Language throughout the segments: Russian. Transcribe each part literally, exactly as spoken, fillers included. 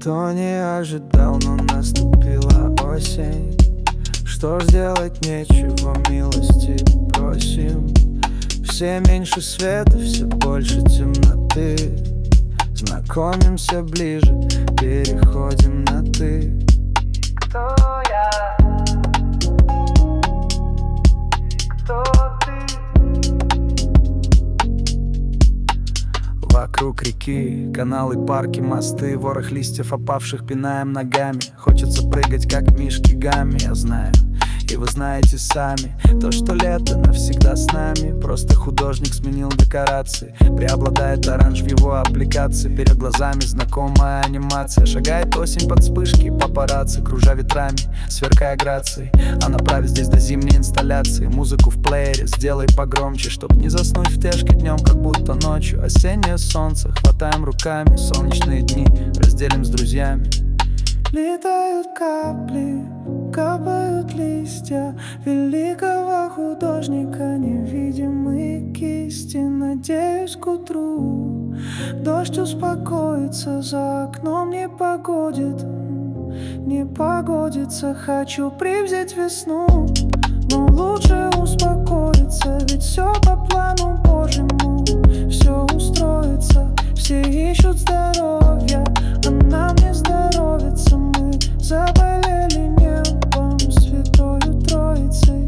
Никто не ожидал, но наступила осень. Что ж делать нечего, милости просим. Все меньше света, все больше темноты. Знакомимся ближе, переходим на ты. Кто я? Кто ты? Вокруг реки, каналы, парки, мосты, ворох листьев опавших пинаем ногами. Хочется прыгать, как мишки гамми, я знаю. И вы знаете сами, то, что лето навсегда с нами. Просто художник сменил декорации. Преобладает оранж в его аппликации. Перед глазами знакомая анимация. Шагает осень под вспышки папарацци, кружа ветрами, сверкая грацией. А направить здесь до зимней инсталляции. Музыку в плеере сделай погромче, чтоб не заснуть в тяжке днем, как будто ночью. Осеннее солнце хватаем руками. Солнечные дни разделим с друзьями. Летают капли, капают листья великого художника, невидимые кисти. Надеюсь, к утру дождь успокоится, за окном не погодит, не погодится. Хочу привзять весну, но лучше успокоиться, ведь все по плану Божьему, все устроится. Все ищут здоровья, а нам не здоровится. Мы заболели небом, святою Троицей.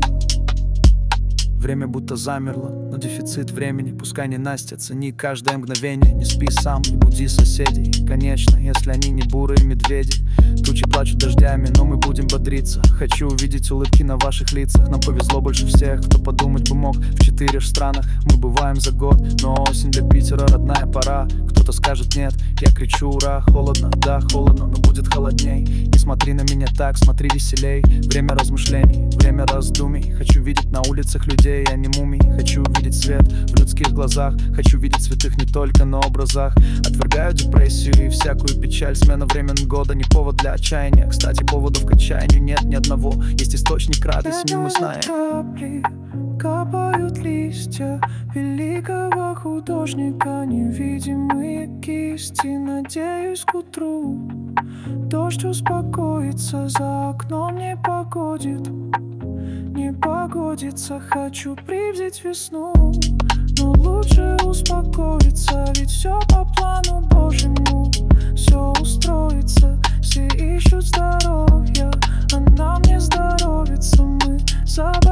Время будто замерло, но дефицит времени. Пускай не Настя, цени каждое мгновение. Не спи сам и буди соседей. Конечно, если они не бурые медведи. Тучи плачут дождями, но мы будем бодриться. Хочу увидеть улыбки на ваших лицах. Нам повезло больше всех, кто подумать бы мог. В четырех странах мы бываем за год, но осень для Питера родная пора. Кто-то скажет нет, я кричу ура. Холодно, да, холодно, но будет холодней. Не смотри на меня так, смотри веселей. Время размышлений, время раздумий. Хочу видеть на улицах людей, а не мумий. Хочу увидеть свет в людских глазах. Хочу видеть святых не только на образах. Отвергаю депрессию и всякую печаль. Смена времен года не повод для отчаяния. Кстати, поводов к отчаянию нет ни одного. Есть источник радости, мы знаем. Капли, капают листья великого художника, невидимые кисти. Надеюсь, к утру дождь успокоится, за окном не погодит, не погодится. Хочу привзять весну, но лучше успокоиться, ведь все по плану Божьему, все устроится. Все ищут здоровья, а нам не здоровится. Мы забыли